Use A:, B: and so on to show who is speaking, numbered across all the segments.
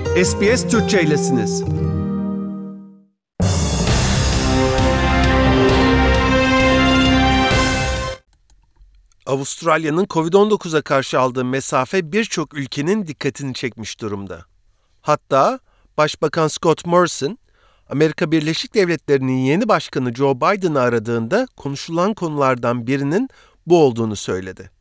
A: SBS Türkçe'ylesiniz. Avustralya'nın Covid-19'a karşı aldığı mesafe birçok ülkenin dikkatini çekmiş durumda. Hatta Başbakan Scott Morrison, Amerika Birleşik Devletleri'nin yeni başkanı Joe Biden'ı aradığında konuşulan konulardan birinin bu olduğunu söyledi.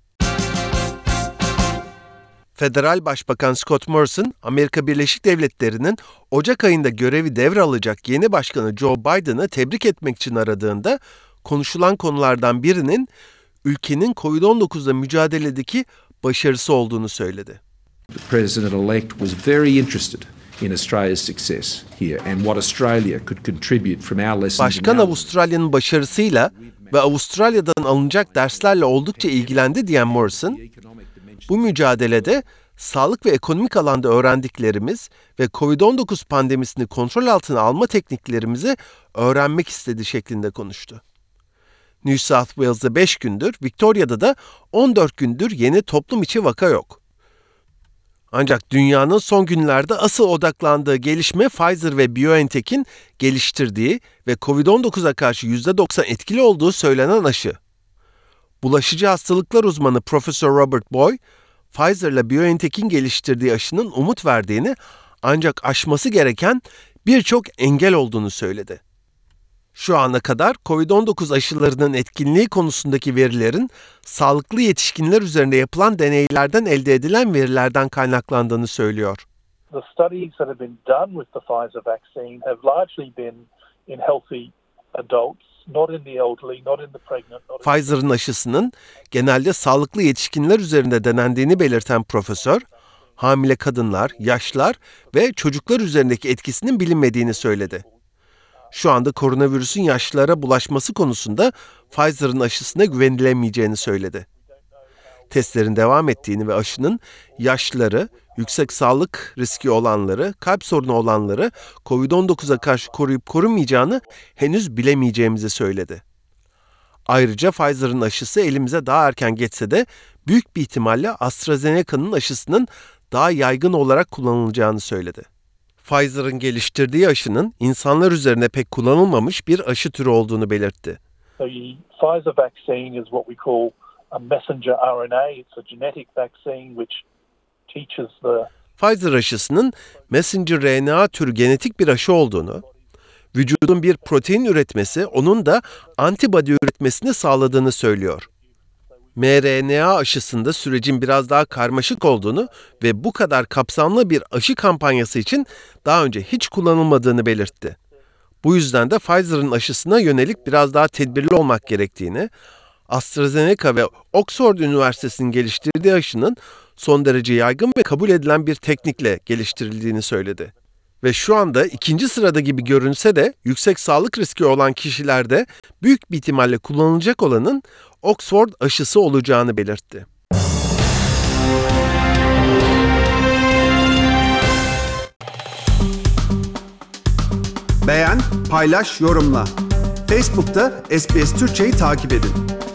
A: Federal Başbakan Scott Morrison, Amerika Birleşik Devletleri'nin Ocak ayında görevi devralacak yeni başkanı Joe Biden'ı tebrik etmek için aradığında konuşulan konulardan birinin ülkenin Covid-19'la mücadeledeki başarısı olduğunu söyledi.
B: The President-elect was very interested in Australia's success here and what Australia could contribute from our lessons.
A: Başkan Avustralya'nın başarısıyla ve Avustralya'dan alınacak derslerle oldukça ilgilendi diyen Morrison, bu mücadelede sağlık ve ekonomik alanda öğrendiklerimiz ve Covid-19 pandemisini kontrol altına alma tekniklerimizi öğrenmek istedi şeklinde konuştu. New South Wales'da 5 gündür, Victoria'da da 14 gündür yeni toplum içi vaka yok. Ancak dünyanın son günlerde asıl odaklandığı gelişme Pfizer ve BioNTech'in geliştirdiği ve Covid-19'a karşı %90 etkili olduğu söylenen aşı. Bulaşıcı hastalıklar uzmanı Profesör Robert Boy, Pfizer ile BioNTech'in geliştirdiği aşının umut verdiğini ancak aşması gereken birçok engel olduğunu söyledi. Şu ana kadar Covid-19 aşılarının etkinliği konusundaki verilerin sağlıklı yetişkinler üzerinde yapılan deneylerden elde edilen verilerden kaynaklandığını söylüyor.
C: The studies that have been done with the Pfizer vaccine have largely been in healthy adults, not in the elderly, not in the pregnant.
A: Pfizer'ın aşısının genelde sağlıklı yetişkinler üzerinde denendiğini belirten profesör, hamile kadınlar, yaşlılar ve çocuklar üzerindeki etkisinin bilinmediğini söyledi. Şu anda koronavirüsün yaşlılara bulaşması konusunda Pfizer'ın aşısına güvenilemeyeceğini söyledi. Testlerin devam ettiğini ve aşının yaşlıları, yüksek sağlık riski olanları, kalp sorunu olanları Covid-19'a karşı koruyup korumayacağını henüz bilemeyeceğimizi söyledi. Ayrıca Pfizer'ın aşısı elimize daha erken geçse de büyük bir ihtimalle AstraZeneca'nın aşısının daha yaygın olarak kullanılacağını söyledi. Pfizer'ın geliştirdiği aşının insanlar üzerine pek kullanılmamış bir aşı türü olduğunu belirtti.
C: The Pfizer vaccine is what we call a messenger RNA. It's a genetic vaccine which teaches the
A: Pfizer aşısının messenger RNA türü genetik bir aşı olduğunu, vücudun bir protein üretmesi, onun da antibody üretmesini sağladığını söylüyor. mRNA aşısında sürecin biraz daha karmaşık olduğunu ve bu kadar kapsamlı bir aşı kampanyası için daha önce hiç kullanılmadığını belirtti. Bu yüzden de Pfizer'ın aşısına yönelik biraz daha tedbirli olmak gerektiğini, AstraZeneca ve Oxford Üniversitesi'nin geliştirdiği aşının son derece yaygın ve kabul edilen bir teknikle geliştirildiğini söyledi. Ve şu anda ikinci sırada gibi görünse de yüksek sağlık riski olan kişilerde büyük bir ihtimalle kullanılacak olanın Oxford aşısı olacağını belirtti.
D: Beğen, paylaş, yorumla. Facebook'ta SBS Türkçe'yi takip edin.